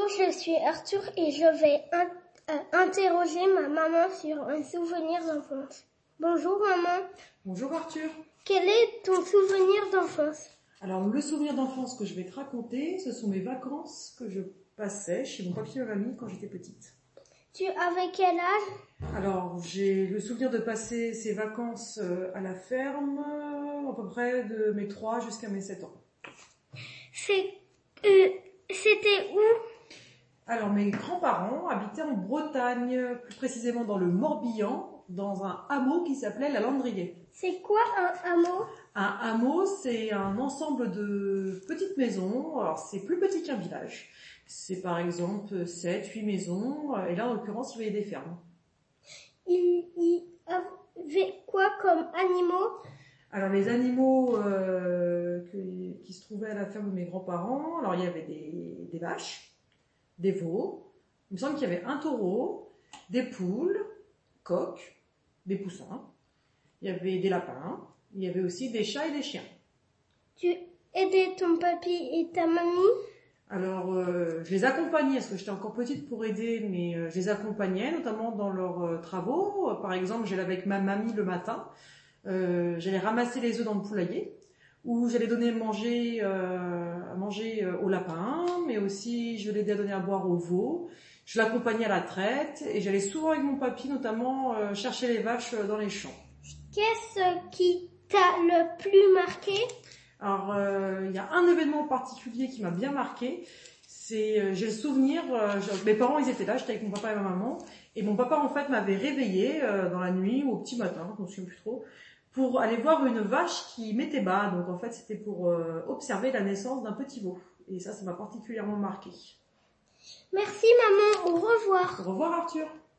je suis Arthur et je vais interroger ma maman sur un souvenir d'enfance. Bonjour maman. Bonjour Arthur. Quel est ton souvenir d'enfance? Alors le souvenir d'enfance que je vais te raconter, ce sont mes vacances que je passais chez mon papy et ma mamie quand j'étais petite. Tu avais quel âge? Alors j'ai le souvenir de passer ces vacances à la ferme, à peu près de mes 3 jusqu'à mes 7 ans. C'était où? Alors mes grands-parents habitaient en Bretagne, plus précisément dans le Morbihan, dans un hameau qui s'appelait la Landrier. C'est quoi un hameau? Un hameau, c'est un ensemble de petites maisons. Alors c'est plus petit qu'un village. C'est par exemple 7, 8 maisons, et là en l'occurrence il y avait des fermes. Il y avait quoi comme animaux? Alors les animaux qui se trouvaient à la ferme de mes grands-parents, alors il y avait des vaches, des veaux, il me semble qu'il y avait un taureau, des poules, coqs, des poussins, il y avait des lapins, il y avait aussi des chats et des chiens. Tu aidais ton papy et ta mamie? Alors, je les accompagnais, parce que j'étais encore petite pour aider, mais je les accompagnais, notamment dans leurs travaux. Par exemple, j'allais avec ma mamie le matin, j'allais ramasser les œufs dans le poulailler, ou j'allais donner à manger aux lapins, mais aussi je l'aidais à donner à boire aux veaux. Je l'accompagnais à la traite, et j'allais souvent avec mon papy, notamment chercher les vaches dans les champs. Qu'est-ce qui t'a le plus marqué? Alors, il y a un événement particulier qui m'a bien marqué. J'ai le souvenir, mes parents ils étaient là, j'étais avec mon papa et ma maman, et mon papa en fait m'avait réveillée dans la nuit ou au petit matin, je ne me souviens plus trop, pour aller voir une vache qui mettait bas. Donc en fait c'était pour observer la naissance d'un petit veau. Et ça m'a particulièrement marqué. Merci maman, au revoir. Au revoir Arthur.